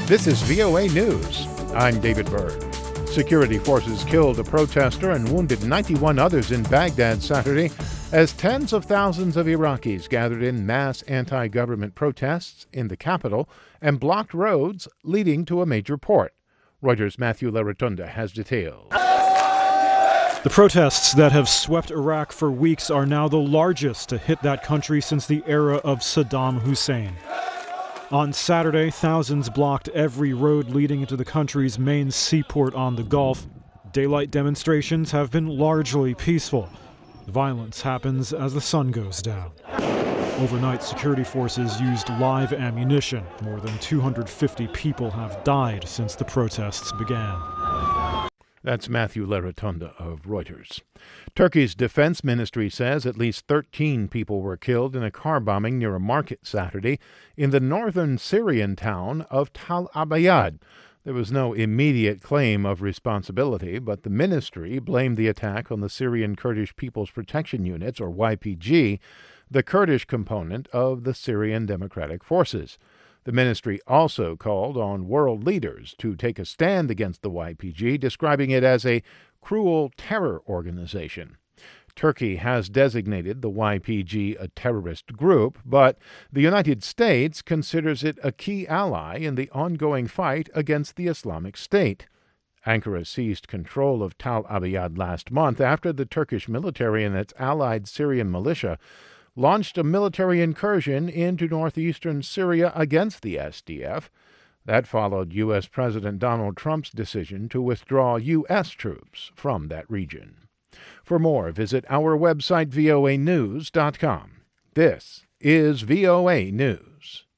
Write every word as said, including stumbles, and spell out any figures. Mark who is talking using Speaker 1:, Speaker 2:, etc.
Speaker 1: This is V O A News. I'm David Byrd. Security forces killed a protester and wounded ninety-one others in Baghdad Saturday as tens of thousands of Iraqis gathered in mass anti-government protests in the capital and blocked roads leading to a major port. Reuters' Matthew Larotunda has details.
Speaker 2: The protests that have swept Iraq for weeks are now the largest to hit that country since the era of Saddam Hussein. On Saturday, thousands blocked every road leading into the country's main seaport on the Gulf. Daylight demonstrations have been largely peaceful. Violence happens as the sun goes down. Overnight, security forces used live ammunition. More than two hundred fifty people have died since the protests began.
Speaker 1: That's Matthew Larotunda of Reuters. Turkey's defense ministry says at least thirteen people were killed in a car bombing near a market Saturday in the northern Syrian town of Tal Abyad. There was no immediate claim of responsibility, but the ministry blamed the attack on the Syrian Kurdish People's Protection Units, or Y P G, the Kurdish component of the Syrian Democratic Forces. The ministry also called on world leaders to take a stand against the Y P G, describing it as a cruel terror organization. Turkey has designated the Y P G a terrorist group, but the United States considers it a key ally in the ongoing fight against the Islamic State. Ankara seized control of Tal Abyad last month after the Turkish military and its allied Syrian militia launched a military incursion into northeastern Syria against the S D F. That followed U S. President Donald Trump's decision to withdraw U S troops from that region. For more, visit our website, V O A news dot com. This is V O A News.